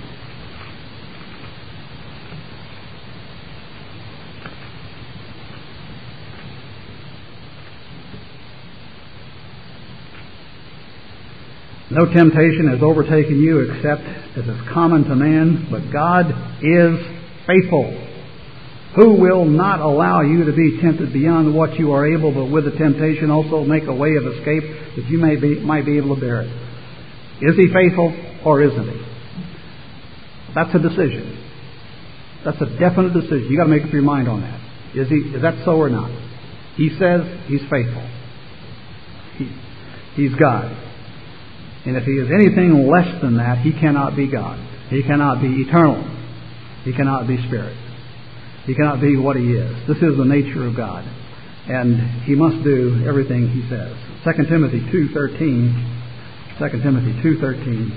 No temptation has overtaken you except as is common to man, but God is faithful, who will not allow you to be tempted beyond what you are able, but with the temptation also make a way of escape that you may be, might be able to bear it. Is He faithful or isn't He? That's a decision. That's a definite decision. You've got to make up your mind on that. Is He? Is that so or not? He says He's faithful. He, he's God. And if He is anything less than that, He cannot be God. He cannot be eternal. He cannot be Spirit. He cannot be what He is. This is the nature of God. And He must do everything He says. Second Timothy two thirteen. Second Timothy two thirteen.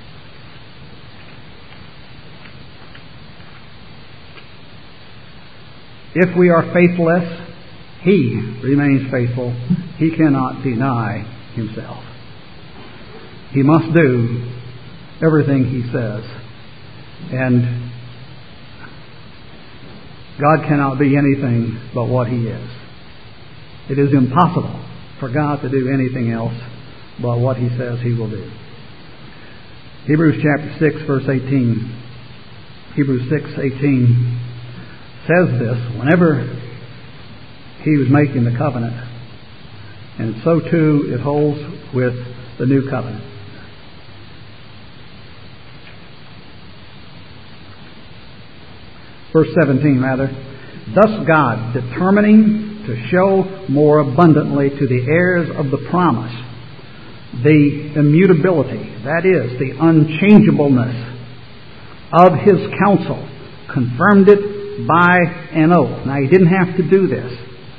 If we are faithless, He remains faithful. He cannot deny Himself. He must do everything He says. And God cannot be anything but what He is. It is impossible for God to do anything else but what He says He will do. Hebrews chapter six, verse eighteen. Hebrews six, eighteen says this whenever He was making the covenant. And so too it holds with the new covenant. Verse seventeen, rather. Thus God, determining to show more abundantly to the heirs of the promise the immutability, that is, the unchangeableness of his counsel, confirmed it by an oath. Now, he didn't have to do this.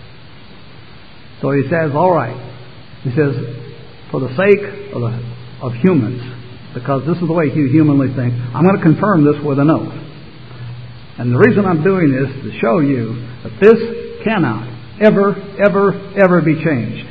So he says, all right. He says, for the sake of, the, of humans, because this is the way you humanly think, I'm going to confirm this with an oath. And the reason I'm doing this is to show you that this cannot ever, ever, ever be changed.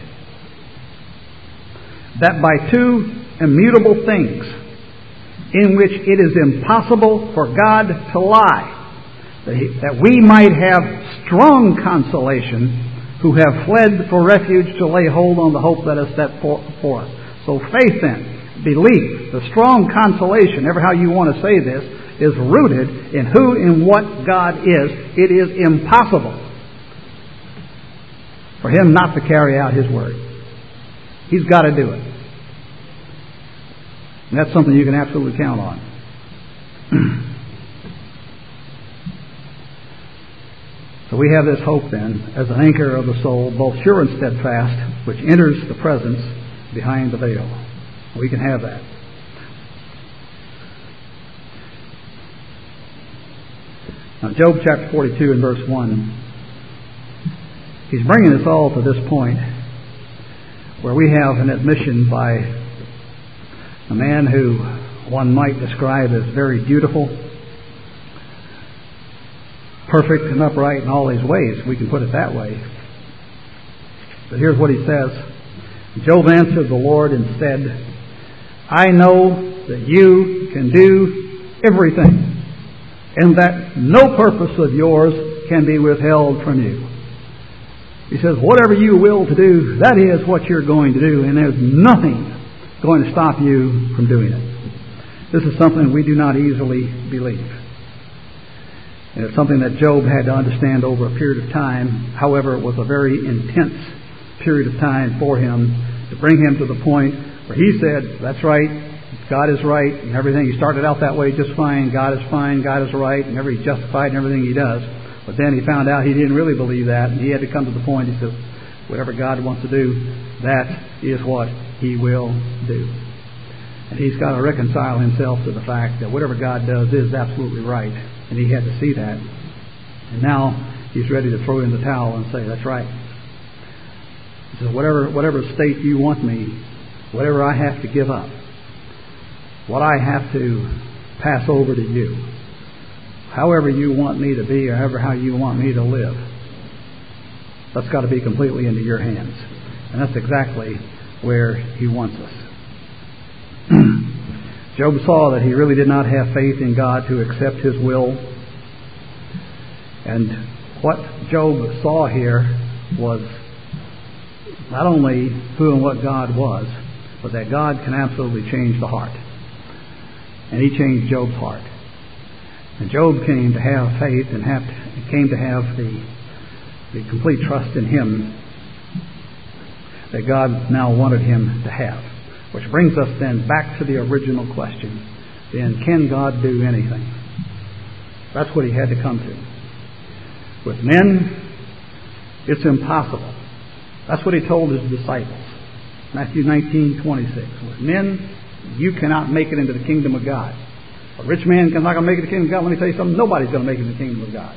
That by two immutable things, in which it is impossible for God to lie, that, he, that we might have strong consolation who have fled for refuge to lay hold on the hope that is set before us. So faith then, belief, the strong consolation, ever how you want to say this, is rooted in who and what God is. It is impossible for Him not to carry out His word. He's got to do it. And that's something you can absolutely count on. So we have this hope then, as an anchor of the soul, both sure and steadfast, which enters the presence behind the veil. We can have that. Now, Job chapter forty-two and verse one, he's bringing us all to this point where we have an admission by a man who one might describe as very beautiful, perfect and upright in all his ways. We can put it that way. But here's what he says. Job answered the Lord and said, I know that you can do everything, and that no purpose of yours can be withheld from you. He says, whatever you will to do, that is what you're going to do, and there's nothing going to stop you from doing it. This is something we do not easily believe. And it's something that Job had to understand over a period of time. However, it was a very intense period of time for him to bring him to the point where he said, that's right, God is right, and everything. He started out that way just fine. God is fine, God is right, and every justified in everything he does. But then he found out he didn't really believe that, and he had to come to the point, he says, whatever God wants to do, that is what He will do. And he's got to reconcile himself to the fact that whatever God does is absolutely right. And he had to see that. And now he's ready to throw in the towel and say, that's right. He says, whatever, whatever state you want me, whatever I have to give up, what I have to pass over to you, however you want me to be or however how you want me to live, that's got to be completely into your hands. And that's exactly where He wants us. Job saw that he really did not have faith in God to accept His will. And what Job saw here was not only who and what God was, but that God can absolutely change the heart. And He changed Job's heart. And Job came to have faith and have to, came to have the, the complete trust in Him that God now wanted him to have. Which brings us then back to the original question. Then, can God do anything? That's what he had to come to. With men, it's impossible. That's what he told his disciples. Matthew nineteen twenty-six. With men, you cannot make it into the kingdom of God. A rich man is not going to make it into the kingdom of God. Let me tell you something. Nobody's going to make it into the kingdom of God.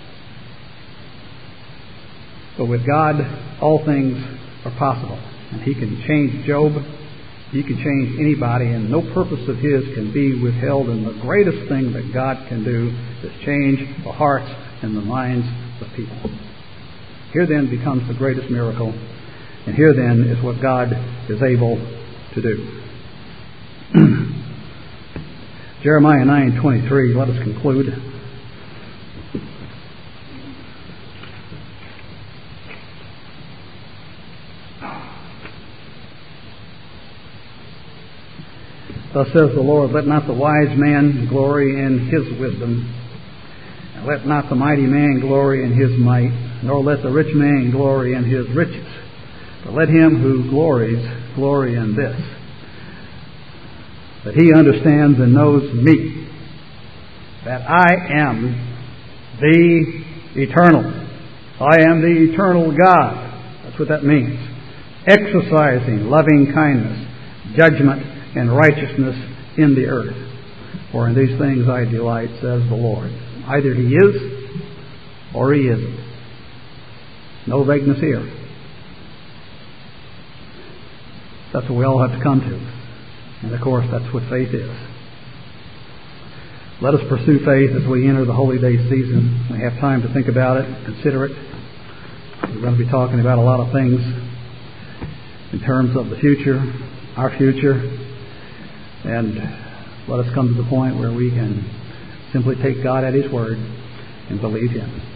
But with God, all things are possible. And He can change Job. He can change anybody. And no purpose of His can be withheld. And the greatest thing that God can do is change the hearts and the minds of people. Here then becomes the greatest miracle. And here then is what God is able to do. Jeremiah nine twenty-three, let us conclude. Thus says the Lord, let not the wise man glory in his wisdom, and let not the mighty man glory in his might, nor let the rich man glory in his riches. But let him who glories glory in this, that he understands and knows me, that I am the eternal. I am the eternal God, That's what that means. Exercising loving kindness, judgment, and righteousness in the earth. For in these things I delight, says the Lord. Either He is or He isn't. No vagueness here. That's what we all have to come to. And of course, that's what faith is. Let us pursue faith as we enter the Holy Day season. We have time to think about it, consider it. We're going to be talking about a lot of things in terms of the future, our future. And let us come to the point where we can simply take God at His word and believe Him.